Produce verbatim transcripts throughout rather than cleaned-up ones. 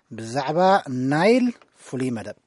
ብዛዕባ ናይል ፍሉይ መደብ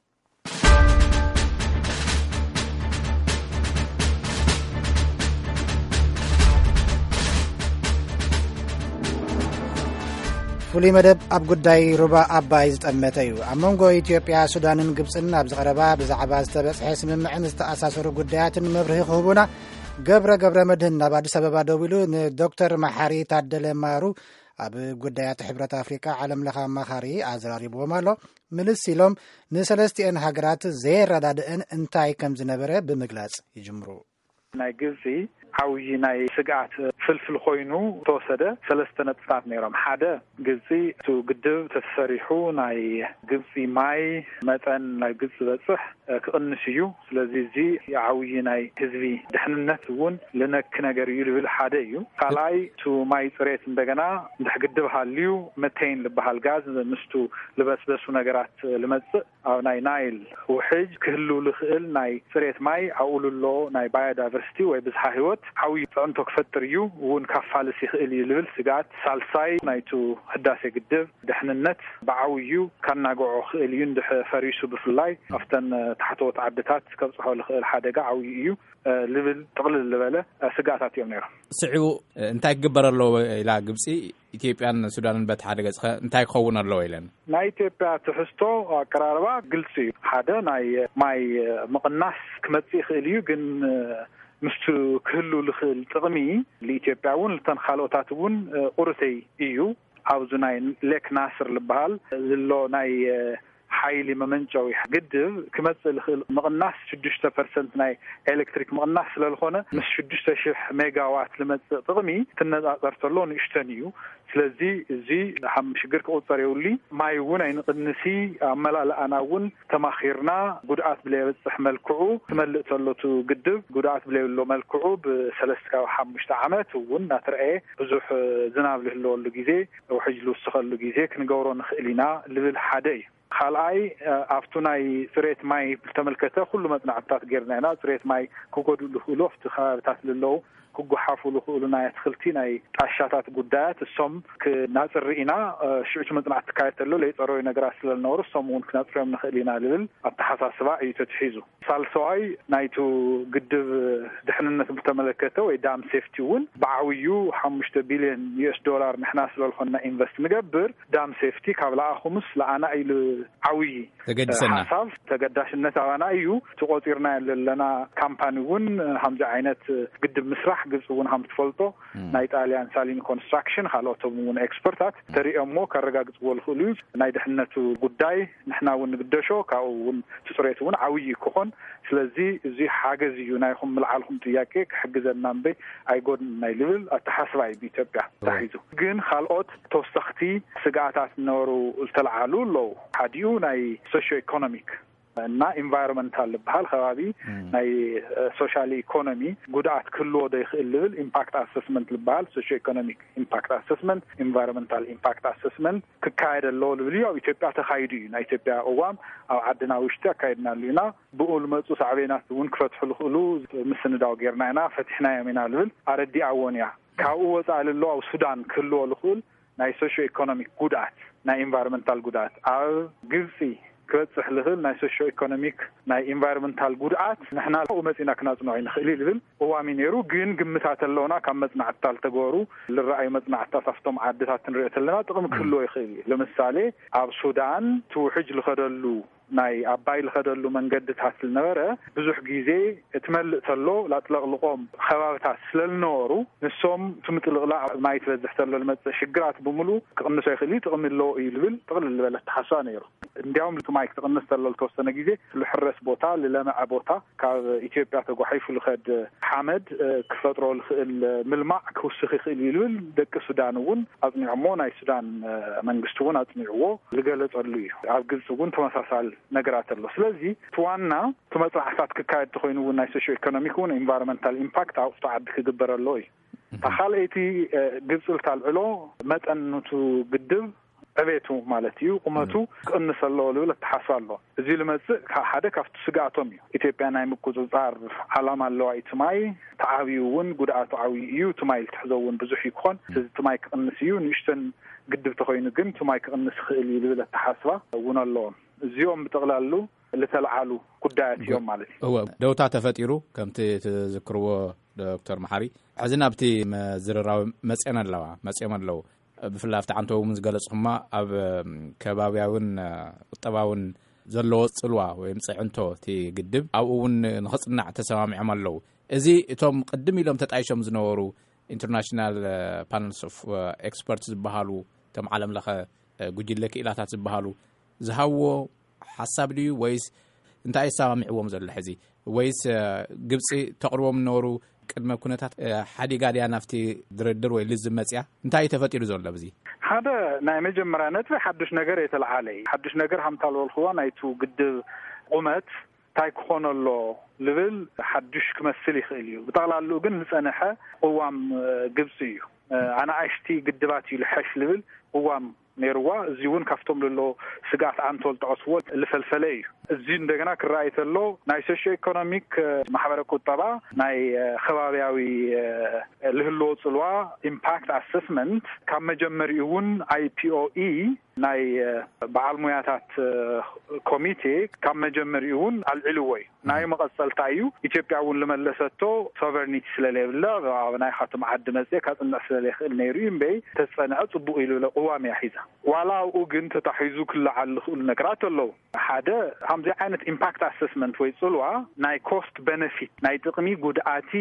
ፍሉይ መደብ ኣብ ጉዳይ ሩባ ኣባይ ዝጠመተ እዩ። ኣብ መንጎ ኢትዮጵያ ሱዳንን ግብፅን ኣብ ዝቐረባ ብዛዕባ ዝተበፅሐ ስምምዕን ዝተኣሳሰሩ ጉዳያትን መብርሂ ክህቡና ገብረ ገብረ መድህን ናብ ኣዲስ ኣበባ ደው ኢሉ ንዶክተር መሓሪ ታደለ ማሩ ኣብ ጉዳያት ሕብረት ኣፍሪካ ዓለም ለኸ ኣማኻሪ ኣዘራሪብዎም ኣሎ። ምልስ ኢሎም ንሰለስቲአን ሃገራት ዘየረዳድአን እንታይ ከም ዝነበረ ብምግላጽ ይጅምሩ። ናይ ግብፂ ዓውይ ናይ ስጋት ፍልፍል ኮይኑ ተወሰደ ሰለስተ ነጥብታት ነይሮም። ሓደ ግብፂ እቲ ግድብ ተሰሪሑ ናይ ግብፂ ማይ መጠን ናይ ግብፂ በፅሕ ክቕንስ እዩ። ስለዚ እዚ ዓውይ ናይ ህዝቢ ድሕንነት እውን ልነክ ነገር እዩ ልብል ሓደ እዩ። ካልኣይ እቲ ማይ ፅሬት እንደገና እንድሕ ግድብ ሃልዩ መቴን ልበሃል ጋዝ ምስቱ ልበስበሱ ነገራት ልመፅእ ኣብ ናይ ናይል ውሕጅ ክህሉ ልኽእል ናይ ፅሬት ማይ ኣውሉሎ ናይ ባዮዳይቨርሲቲ ወይ ብዝሓ ህይወት ዓውይ ፅዕንቶ ክፈጥር እዩ እውን ካፋልስ ይኽእል እዩ ልብል ስጋት። ሳልሳይ ናይቱ ህዳሴ ግድብ ድሕንነት ብዓውዩ ካናግዖ ክእል እዩ እንድሕ ፈሪሱ ብፍላይ ኣፍተን ታሕተዎት ዓድታት ከብፅሖ ልኽእል ሓደጋ ዓውይ እዩ ልብል ጥቕልል ዝበለ ስጋታት እዮም ነይሮም። ስዒቡ እንታይ ክግበር ኣለዎ ኢላ ግብፂ ኢትዮጵያን ሱዳንን በቲ ሓደ ገጽ እንታይ ክኸውን ኣለዎ ኢለን? ናይ ኢትዮጵያ ትሕዝቶ ኣቀራርባ ግልጽ እዩ። ሓደ ናይ ማይ ምቕናስ ክመጽእ ይኽእል እዩ ግን ምስቱ ክህሉ ልኽእል ጥቕሚ ለኢትዮጵያ እውን ልተን ካልኦታት እውን ቁርተይ እዩ። ኣብዚ ናይ ሌክ ናስር ልበሃል ዘሎ ናይ ሓይሊ መመንጨዊ ግድብ ክመጽእ ልኽእል ምቕናስ ሽዱሽተ ፐርሰንት ናይ ኤሌክትሪክ ምቕናስ ስለዝኾነ ምስ ሽዱሽተ ሽሕ ሜጋዋት ልመጽእ ጥቕሚ ትነጻጸር ተሎ ንእሽተን እዩ። ስለዚ እዚ ሽግር ክቁፀር የውሊ ማይ እውን ኣይንቅንሲ ኣመላልኣና እውን ተማኺርና ጉድኣት ብለይበፅሕ መልክዑ ትመልእ ተሎቱ ግድብ ጉድኣት ብለይብሎ መልክዑ ብሰለስተ ካብ ሓሙሽተ ዓመት እውን እናተረአየ ብዙሕ ዝናብ ልህልወሉ ግዜ ውሕጅ ልውስኸሉ ግዜ ክንገብሮ ንኽእል ኢና ልብል ሓደ እዩ። ካልኣይ ኣብቱ ናይ ፅሬት ማይ ተመልከተ ኩሉ መፅናዕትታት ጌርና ኢና። ፅሬት ማይ ክጎድኡ ልኽእሉ ኣብቲ ከባቢታት ልለው ክጓሓፉ ልኽእሉ ናይ ኣትክልቲ ናይ ጣሻታት ጉዳያት እሶም ክናፅሪ ኢና። ሽዑ መፅናዕቲ ትካየድ ተሎ ለይፀረዩ ነገራት ስለዝነበሩ እሶም እውን ክናፅርዮም ንኽእል ኢና ልብል ኣተሓሳስባ እዩ ተትሒዙ። ሳልሰዋይ ናይቱ ግድብ ድሕንነት ብተመለከተ ወይ ዳም ሴፍቲ እውን ብዓውዩ ሓሙሽተ ቢልዮን ዩኤስ ዶላር ንሕና ስለዝኾንና ኢንቨስት ንገብር ዳም ሴፍቲ ካብ ለኣኹምስ ለኣና ኢሉ ዓውይ ተገድሰና ሓሳብ ተገዳሽነት ኣባና እዩ ተቆፂርና ያለና ካምፓኒ እውን ከምዚ ዓይነት ግድብ ምስራሕ ግብፂ እውን ከም ትፈልጦ ናይ ጣልያን ሳሊን ኮንስትራክሽን ካልኦቶም እውን ኤክስፐርታት ተሪኦሞ ካረጋግፅዎ ልኽእሉ ናይ ድሕነቱ ጉዳይ ንሕና እውን ንግደሾ ካብኡ እውን ትፅሬት እውን ዓውይ ክኾን ስለዚ እዚ ሓገዝ እዩ ናይኹም ምልዓልኩም ጥያቄ ክሕግዘና እምበይ ኣይጎድን ናይ ልብል ኣተሓስባ እዩ ብኢትዮጵያ ተሒዙ። ግን ካልኦት ተወሰኽቲ ስጋኣታት ነበሩ ዝተለዓሉ ኣለዉ። ሓዲኡ ናይ ሶሽዮ ኢኮኖሚክ እና ኢንቫይሮንመንታል ልበሃል ከባቢ ናይ ሶሻል ኢኮኖሚ ጉድኣት ክህልዎ ዶ ይኽእል ልብል ኢምፓክት ኣሰስመንት ልበሃል ሶሽዮ ኢኮኖሚክ ኢምፓክት ኣሰስመንት ኢንቫይሮንመንታል ኢምፓክት ኣሰስመንት ክካየድ ኣለዎ ልብል እዩ። ኣብ ኢትዮጵያ ተኻይዱ እዩ። ናይ ኢትዮጵያ እዋም ኣብ ዓድና ውሽጢ ኣካይድናሉ ኢና። ብኡ ልመፁ ሳዕቤናት እውን ክፈትሑ ልኽእሉ ምስንዳው ጌርና ኢና ፈቲሕናዮም ኢና ልብል ኣረዲኣዎን እያ። ካብኡ ወፃኢ ልሎ ኣብ ሱዳን ክህልዎ ልኽእል ናይ ሶሽዮ ኢኮኖሚክ ጉድኣት ናይ ኢንቫይሮንመንታል ጉድኣት ኣብ ግብፂ ክበፅሕ ልኽእል ናይ ሶሽዮ ኢኮኖሚክ ናይ ኢንቫይሮንመንታል ጉድኣት ንሕና መፂና ክናፅንዖ ንኽእል ልብል እዋሚ ነይሩ። ግን ግምታት ኣለውና ካብ መፅናዕትታት ተገበሩ ዝረኣዩ መፅናዕትታት ኣብቶም ዓድታት ንሪኦ ዘለና ጥቕሚ ክህልዎ ይኽእል እዩ። ለምሳሌ ኣብ ሱዳን ትውሕጅ ልኸደሉ ናይ ኣባይ ልኸደሉ መንገድታት ዝነበረ ብዙሕ ግዜ እትመልእ ተሎ ላጥለቕልቆም ከባቢታት ስለዝነበሩ ንሶም ትምጥልቕላዕ ማይ ትበዝሕ ተሎ ልመፅእ ሽግራት ብምሉእ ክቕንሶ ይኽእል ጥቕሚ ኣለዎ እዩ ልብል ጥቕልል ዝበለ ተሓስባ ነይሩ። እንዲያውም ማይ ክትቕንስ ተሎ ዝተወሰነ ግዜ ዝሕረስ ቦታ ዝለምዐ ቦታ ካብ ኢትዮጵያ ተጓሒፉ ልኸድ ሓመድ ክፈጥሮ ልኽእል ምልማዕ ክውስኽ ይኽእል እዩ ልብል ደቂ ሱዳን እውን ኣፅኒዖሞ ናይ ሱዳን መንግስቲ እውን ኣፅኒዕዎ ዝገለጸሉ እዩ። ኣብ ግብፂ እውን ተመሳሳሊ ነገራት ኣሎ። ስለዚ ትዋና ተመፅናዕትታት ክካየድ ተኮይኑ እውን ናይ ሶሽዮ ኢኮኖሚክ እውን ኢንቫይሮንመንታል ኢምፓክት ኣብቲ ዓዲ ክግበር ኣሎ እዩ። ተኻልአይቲ ግብፂ ልታልዕሎ መጠንቱ ግድብ ዕቤቱ ማለት እዩ ቁመቱ ክቅንስ ኣለዎ ልብል ተሓስባ ኣሎ። እዚ ልመፅእ ሓደ ካብቲ ስጋኣቶም እዩ። ኢትዮጵያ ናይ ምቁፅፃር ዓላማ ኣለዋ። እቲ ማይ ተዓብዩ እውን ጉድኣቱ ዓብዪ እዩ። እቲ ማይ ልትሕዞ እውን ብዙሕ ይክኾን እዚ እቲ ማይ ክቅንስ እዩ ንእሽተን ግድብ ተኮይኑ ግን ቱማይ ክቅንስ ክእል ይብል ተሓስባ ወነሎ እዚኦም ብጠቅላሉ ለተልዓሉ ጉዳያት እዮም ማለት እዩ هو دوتا ተፈጢሩ ከምቲ ተዝክርዎ ዶክተር መሐሪ ሕዝና ብቲ መዝረራው መጽአና ኣለዋ መጽአማ ኣለዉ ብፍላፍታ አንተውም ዝገለጽኹማ ኣብ ከባቢያውን ቁጠባውን ዘለዎ ጽልዋ ወይ ምጽዕንቶ እቲ ግድብ ኣብኡን ንኽጽናዕ ተሰማሚዖም ኣለዉ እዚ እቶም ቅድም ኢሎም ተጣይሾም ዝነበሩ ኢንተርናሽናል ፓነልስ ኦፍ ኤክስፐርትስ ዝበሃሉ ተም ዓለም ለኸ ጉጅለ ክኢላታት ዝበሃሉ ዝሃዎ ሓሳብ ድዩ ወይስ እንታይ ሰማሚዕዎም ዘሎ ሕዚ ወይስ ግብጽ ተቅርቦም ነበሩ ቅድመ ኩነታት ሓዲጋ ዲያ ናፍቲ ድርድር ወይ ልዝመጽያ እንታይ ተፈጢሩ ዘሎ በዚ ሓደ ናይ መጀመርያ ነጥቢ ሓድሽ ነገር የተለዓለይ ሓድሽ ነገር ሃምታልወልኽዋ ናይቱ ግድብ ቁመት ታይ ክኾነሎ ልብል ሓድሽ ክመስል ይኽእል እዩ ብጠቕላሉ ግን ዝጸንሐ ቅዋም ግብጽ እዩ ኣና ኣሽቲ ግድባት እዩ ልሐሽ ልብል ቅዋም ነርዋ እዚውን ካፍቶም ለሎ ስጋት አንቶል ተዕስዎ ለፈልፈለ እዩ እዚ እንደገና ክራይተሎ ናይ ሶሺዮ ኢኮኖሚክ ማሕበረ ቁጠባ ናይ ከባቢያዊ ለህሎ ጽልዋ ኢምፓክት አሰስመንት ካብ መጀመሪውን አይ ፒ ኦ ኢ ናይ ባዓልሙያታት ኮሚቴ ካብ መጀመሪውን አልዕልወይ ናይ መቀጸልታዩ ኢትዮጵያውን ለመለሰቶ ሶቨርኒቲ ስለሌብላ ናይ ኻትም ዓድ መጽ ካጽንዕ ስለሌኽእል ነይሩ እምበይ ተጸንዐ ጽቡቕ ኢሉ ለቅዋም ያሒዛ ዋላው ግን ተታሒዙ ክልዓል ክእል ነገራት ኣለዉ ሓደ ሃምዚ ዓይነት ኢምፓክት አሰስመንት ወይ ጽልዋ ናይ ኮስት ቤነፊት ናይ ጥቅሚ ጉድኣቲ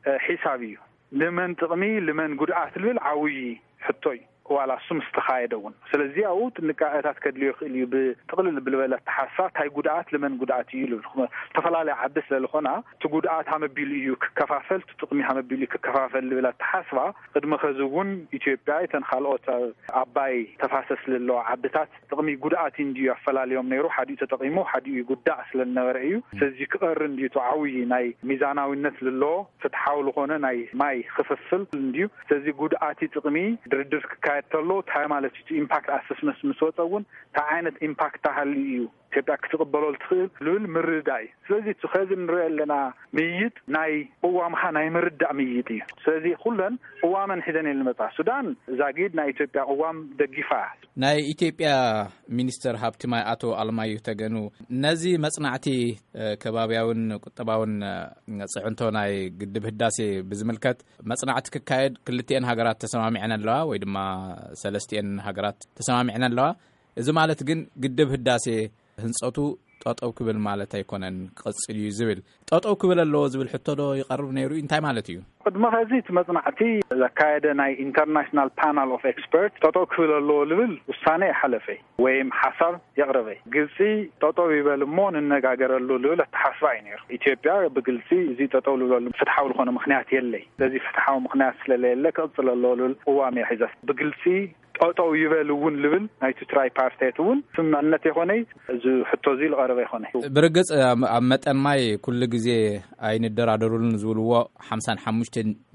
ሒሳብ እዩ ለመን ጥቅሚ ለመን ጉድኣት ልብል ዓውይ ሕቶይ ዋላ ሱም ዝተኻየደውን ስለዚህ አው ጥንቃቄታት ከድልዩ ይኽእልዩ ብጥቅልል ብልበለ ተሓሳብ ታይ ጉድኣት ለመን ጉድኣት እዩ ልብል ተፈላለየ ዓድስ ስለዝኾና ትጉድኣት ሃመቢል እዩ ክከፋፈል ጥቅሚ ሃመቢል እዩ ክከፋፈል ልብል ተሓስባ ቅድመ ኸዝውን ኢትዮጵያ ተንኻልኦት አባይ ተፋሰስ ለሎ ዓድታት ጥቅሚ ጉድኣት እንዲዩ አፈላልዮም ነይሩ ሓዲኡ ተጠቂሙ ሓዲኡ ጉዳእ ስለነበረ እዩ ስለዚህ ክቀር እንዲዩ ዓውይ ናይ ሚዛናዊነት ለሎ ፍትሓው ለኾነ ናይ ማይ ክፍፍል እንዲዩ ስለዚህ ጉድኣቲ ጥቅሚ ድርድር ተሎ ታይ ማለት እዩ ኢምፓክት አሰስመንት መስወጣውን ታ ዓይነት ኢምፓክት ታህልዩ ኢትዮጵያ ክትቀበሎ ልትኽእል ልብል ምርዳይ ስለዚህ ትኸዝ ንረለና ምይጥ ናይ ቅዋምኻ ናይ ምርዳእ ምይጥ እዩ ስለዚህ ኩለን ቅዋመን ሒዘን ልመጣ ሱዳን ዛጊድ ናይ ኢትዮጵያ ቅዋም ደጊፋ ናይ ኢትዮጵያ ሚኒስተር ሃብቲማይ አቶ አልማዩ ተገኑ ነዚ መጽናዕቲ ከባቢያውን ቁጠባውን ጽዕንቶ ናይ ግድብ ህዳሴ ብዝምልከት መጽናዕቲ ክካየድ ክልቲአን ሃገራት ተሰማሚዕን ኣለዋ ወይ ድማ ሰለስቲአን ሃገራት ተሰማሚዕን ኣለዋ እዚ ማለት ግን ግድብ ህዳሴ ህንጸቱ ጠጠው ክብል ማለት አይኮነን ቅጽል እዩ ዝብል ጠጠው ክብል ኣለዎ ዝብል ሕቶዶ ይቀርብ ነይሩ እንታይ ማለት እዩ ቅድመ ኸዚ ትመጽናዕቲ ዘካየደ ናይ ኢንተርናሽናል ፓነል ኦፍ ኤክስፐርት ጠጠው ክብል ኣለዎ ልብል ውሳኔ ሓለፈይ ወይም ሓሳብ የቕረበይ ግልጺ ጠጠው ይበልሞ ንነጋገረሉ ልብል ተሓስባ እዩ ነይሩ ኢትዮጵያ ብግልጺ እዚ ጠጠው ልበሉ ፍትሓው ዝኾነ ምክንያት የለይ ስለዚህ ፍትሓው ምክንያት ስለሌለ ክቅጽል ኣለዎ ልብል ቅዋም ያሒዘ ብግልጺ ጠጠው ይበልውን ልብል ናይቲ ትራይ ፓርቲውን ስምምዕነት ይኾነይ እዚ ሕቶዚ ልቀረበ ይኾነይ ብርግጽ ኣብ መጠን ማይ ኩሉ ግዜ ኣይንደራደሩልን ዝብልዎ ሓምሳ ወሓሙሽተ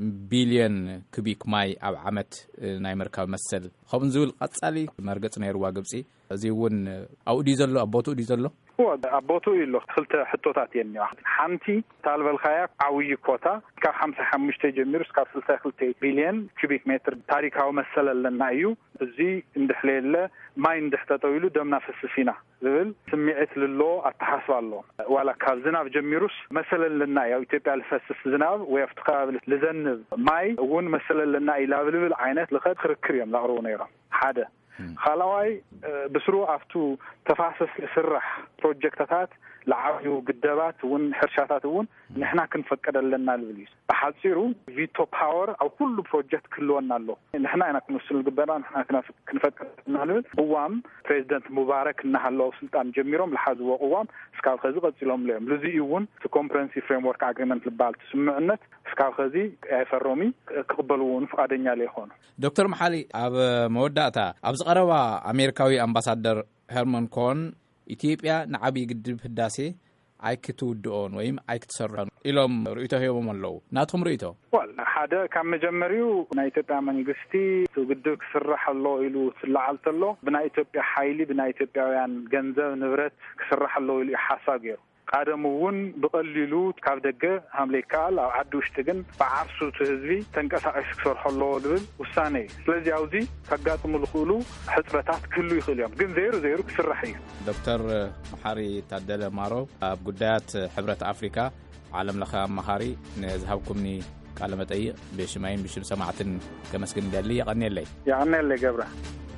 ቢልዮን ኩቢክ ማይ ኣብ ዓመት ናይ መርከብ መሰል ከምኡ ዝብል ቀጻሊ መርገጽ ነይርዋ ግብጺ እዚ እውን ኣውዲ ዘሎ ኣቦቱ ዲ ዘሎ ኣቦቱ ኢሎ ክልተ ሕቶታት የኒዋ ሓንቲ ታልበልኻያ ዓውይ ኮታ ካብ ሓምሳ ወሓሙሽተ ጀሚሩ እስካብ ስልሳ ወክልተ ቢልዮን ኩቢክ ሜትር ታሪካዊ መሰል ኣለና እዩ እዚ እንድሕለለ ማይ እንድሕተጠው ኢሉ ደምና ፈስሲና ዝብል ስምዒት ልሎ ኣተሓስባ ኣሎ ዋላ ካብ ዝናብ ጀሚሩስ መሰል ኣለና ያው ኢትዮጵያ ልፈስስ ዝናብ ወይ ኣብቲ ከባቢ ልዘንብ ማይ እውን መሰል ኣለና ኢላ ብልብል ዓይነት ልኸድ ክርክር እዮም ላቕርቡ ነይሮም ሓደ خلاوي بسرو أفتو تفاصيل سرح بروجكتات لعبوا قدبات ون حرشاتات ون نحن كنفكر لنا البوليس بحصيرو فيتو باور أو كل بروجكت كله نالو نحن أنا كنوصل الجبران نحن كنا كنفكر نالو قوام بريزيدنت مبارك نحلو سلطان جميرهم لحد وقوام سكال خزي قصيلهم لهم لذي يون to comprehensive framework agreement لبالت سمعنت سكال خزي فرومي قبلون فقادين عليه هون دكتور محالي أب موداتا أبز قروا أمريكاوي أمباسادر هيرمان كون ኢትዮጵያ ንዓቢ ግድብ ህዳሴ ኣይክትውድኦን ወይም ኣይክትሰርሖን ኢሎም ርእይቶ ሂቦም ኣለዉ ናቶም ርእይቶ ወል ሓደ ካብ መጀመሪኡ ናይ ኢትዮጵያ መንግስቲ ግድብ ክስራሕ ኣሎ ኢሉ ስላዓልተሎ ብናይ ኢትዮጵያ ሓይሊ ብናይ ኢትዮጵያውያን ገንዘብ ንብረት ክስራሕ ኣሎ ኢሉ ሓሳብ ገይሩ قادمون بقللو كاب دقة همليكال أو عدوش تجن بعرسو تهزبي تنقص أكثر حلو لبل وساني لذي عودي كقاط ملخولو حسبتات كله يخليهم جن زيرو زيرو كسرحيه. دكتور محاري تعدل مارو بقدات حبرة أفريقيا عالم لخا مهاري نذهبكمني كلمة أي بشماين بشم سماعتن كمسكن دالي يغني اللي يغني اللي جبره